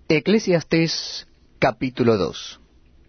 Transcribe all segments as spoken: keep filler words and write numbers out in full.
Eclesiastés capítulo dos.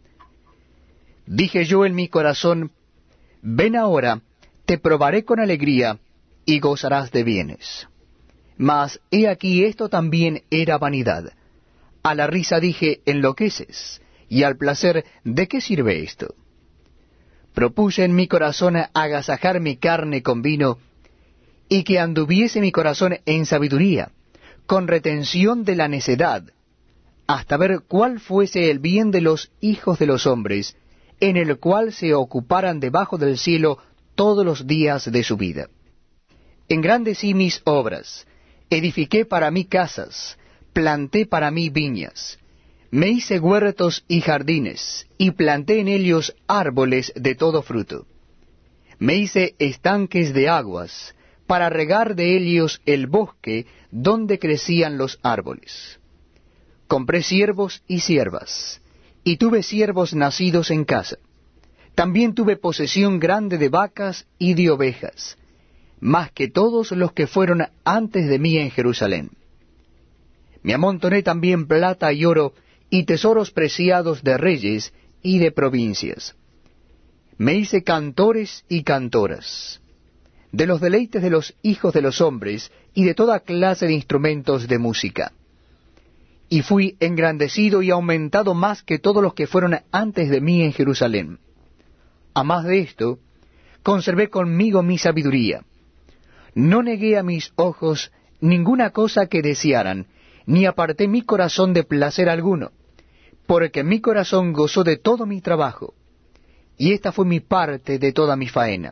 Dije yo en mi corazón, ven ahora, te probaré con alegría, y gozarás de bienes. Mas he aquí esto también era vanidad. A la risa dije, enloqueces, y al placer, ¿de qué sirve esto? Propuse en mi corazón agasajar mi carne con vino, y que anduviese mi corazón en sabiduría, con retención de la necedad, hasta ver cuál fuese el bien de los hijos de los hombres, en el cual se ocuparan debajo del cielo todos los días de su vida. Engrandecí mis obras, edifiqué para mí casas, planté para mí viñas, me hice huertos y jardines, y planté en ellos árboles de todo fruto. Me hice estanques de aguas, para regar de ellos el bosque donde crecían los árboles. Compré siervos y siervas, y tuve siervos nacidos en casa. También tuve posesión grande de vacas y de ovejas, más que todos los que fueron antes de mí en Jerusalén. Me amontoné también plata y oro, y tesoros preciados de reyes y de provincias. Me hice cantores y cantoras, de los deleites de los hijos de los hombres, y de toda clase de instrumentos de música. Y fui engrandecido y aumentado más que todos los que fueron antes de mí en Jerusalén. A más de esto, conservé conmigo mi sabiduría. No negué a mis ojos ninguna cosa que desearan, ni aparté mi corazón de placer alguno, porque mi corazón gozó de todo mi trabajo, y esta fue mi parte de toda mi faena.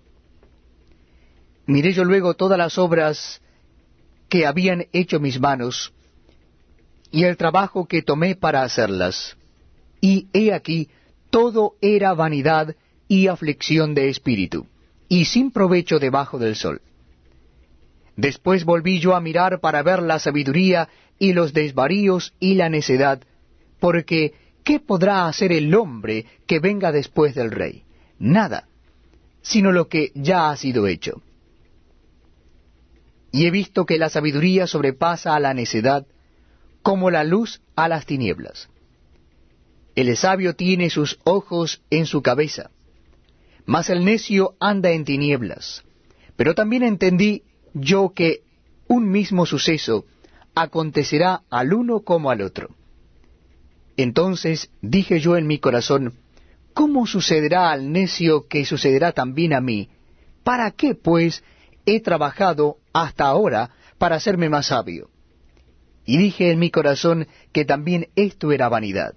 Miré yo luego todas las obras que habían hecho mis manos, y el trabajo que tomé para hacerlas, y he aquí, todo era vanidad y aflicción de espíritu, y sin provecho debajo del sol. Después volví yo a mirar para ver la sabiduría y los desvaríos y la necedad, porque ¿qué podrá hacer el hombre que venga después del rey? Nada, sino lo que ya ha sido hecho. Y he visto que la sabiduría sobrepasa a la necedad, como la luz a las tinieblas. El sabio tiene sus ojos en su cabeza, mas el necio anda en tinieblas. Pero también entendí yo que un mismo suceso acontecerá al uno como al otro. Entonces dije yo en mi corazón, ¿cómo sucederá al necio que sucederá también a mí? ¿Para qué, pues, he trabajado hasta ahora para hacerme más sabio? Y dije en mi corazón que también esto era vanidad.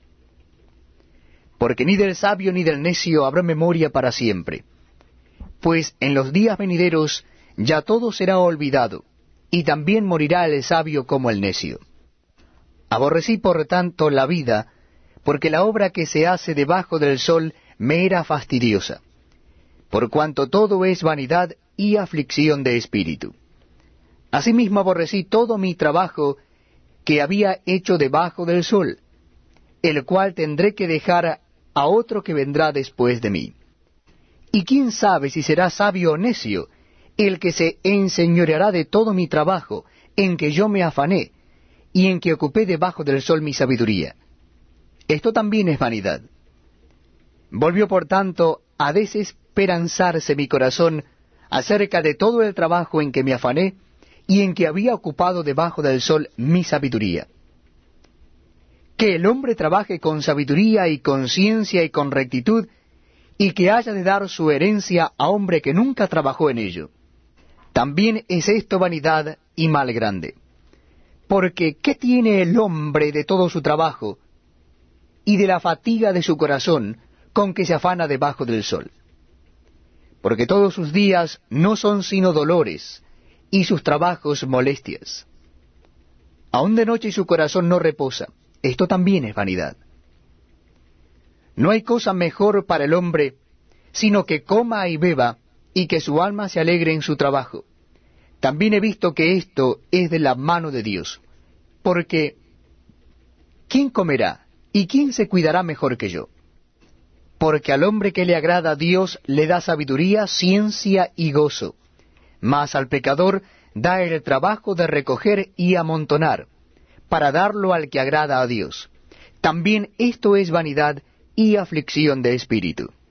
Porque ni del sabio ni del necio habrá memoria para siempre. Pues en los días venideros ya todo será olvidado, y también morirá el sabio como el necio. Aborrecí por tanto la vida, porque la obra que se hace debajo del sol me era fastidiosa, por cuanto todo es vanidad y aflicción de espíritu. Asimismo aborrecí todo mi trabajo que había hecho debajo del sol, el cual tendré que dejar a otro que vendrá después de mí. Y quién sabe si será sabio o necio el que se enseñoreará de todo mi trabajo, en que yo me afané, y en que ocupé debajo del sol mi sabiduría. Esto también es vanidad. Volvió por tanto a desesperanzarse mi corazón acerca de todo el trabajo en que me afané, y en que había ocupado debajo del sol mi sabiduría. Que el hombre trabaje con sabiduría y con ciencia y con rectitud, y que haya de dar su herencia a hombre que nunca trabajó en ello. También es esto vanidad y mal grande. Porque ¿qué tiene el hombre de todo su trabajo, y de la fatiga de su corazón, con que se afana debajo del sol? Porque todos sus días no son sino dolores, y sus trabajos molestias. Aun de noche su corazón no reposa. Esto también es vanidad. No hay cosa mejor para el hombre, sino que coma y beba, y que su alma se alegre en su trabajo. También he visto que esto es de la mano de Dios. Porque, ¿quién comerá, y quién se cuidará mejor que yo? Porque al hombre que le agrada a Dios le da sabiduría, ciencia y gozo. Mas al pecador da el trabajo de recoger y amontonar, para darlo al que agrada a Dios. También esto es vanidad y aflicción de espíritu.